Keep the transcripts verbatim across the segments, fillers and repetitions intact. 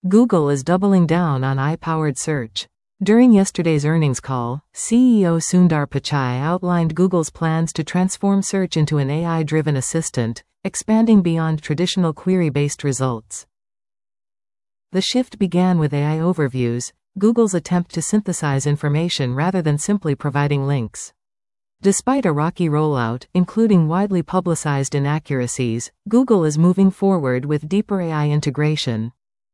Google is doubling down on A I-powered search. During yesterday's earnings call, C E O Sundar Pichai outlined Google's plans to transform search into an A I-driven assistant, expanding beyond traditional query-based results. The shift began with A I overviews, Google's attempt to synthesize information rather than simply providing links. Despite a rocky rollout, including widely publicized inaccuracies, Google is moving forward with deeper A I integration.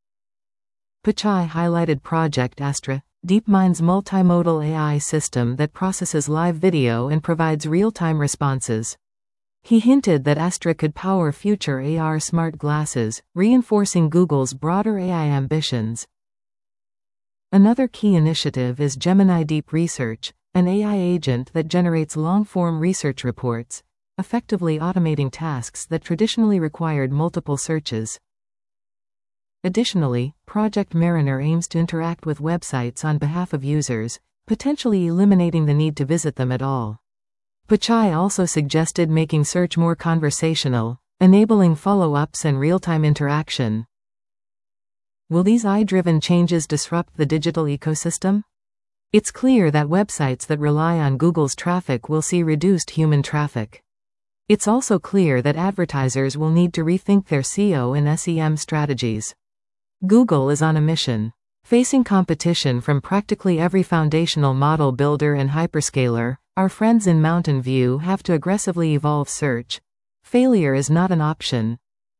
Pichai highlighted Project Astra, DeepMind's multimodal A I system that processes live video and provides real-time responses. He hinted that Astra could power future A R smart glasses, reinforcing Google's broader A I ambitions. Another key initiative is Gemini Deep Research, an A I agent that generates long-form research reports, effectively automating tasks that traditionally required multiple searches. Additionally, Project Mariner aims to interact with websites on behalf of users, potentially eliminating the need to visit them at all. Pichai also suggested making search more conversational, enabling follow-ups and real-time interaction. Will these A I-driven changes disrupt the digital ecosystem? It's clear that websites that rely on Google's traffic will see reduced human traffic. It's also clear that advertisers will need to rethink their S E O and S E M strategies. Google is on a mission. Facing competition from practically every foundational model builder and hyperscaler, our friends in Mountain View have to aggressively evolve search. Failure is not an option.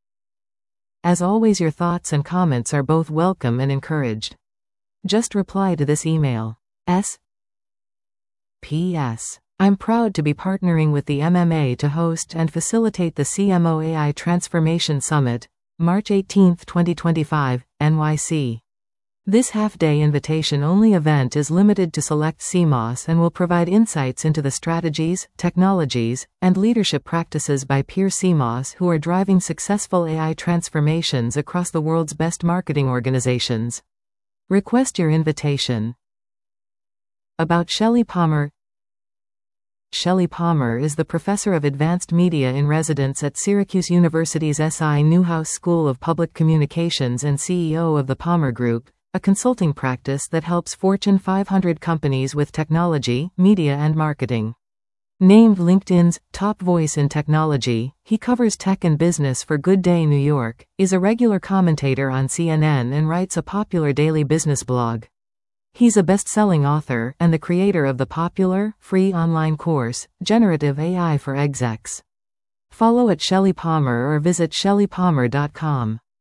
As always, your thoughts and comments are both welcome and encouraged. Just reply to this email. S. P S. I'm proud to be partnering with the M M A to host and facilitate the C M O A I Transformation Summit, March eighteenth, twenty twenty-five, N Y C. This half-day invitation-only event is limited to select C M O S and will provide insights into the strategies, technologies, and leadership practices by peer C M O S who are driving successful A I transformations across the world's best marketing organizations. Request your invitation. About Shelley Palmer. Shelley Palmer is the professor of advanced media in residence at Syracuse University's S I Newhouse School of Public Communications and C E O of the Palmer Group, a consulting practice that helps Fortune five hundred companies with technology, media and marketing. Named LinkedIn's top voice in technology, he covers tech and business for Good Day New York, is a regular commentator on C N N and writes a popular daily business blog. He's a best-selling author and the creator of the popular, free online course, Generative A I for Execs. Follow at Shelley Palmer or visit shelley palmer dot com.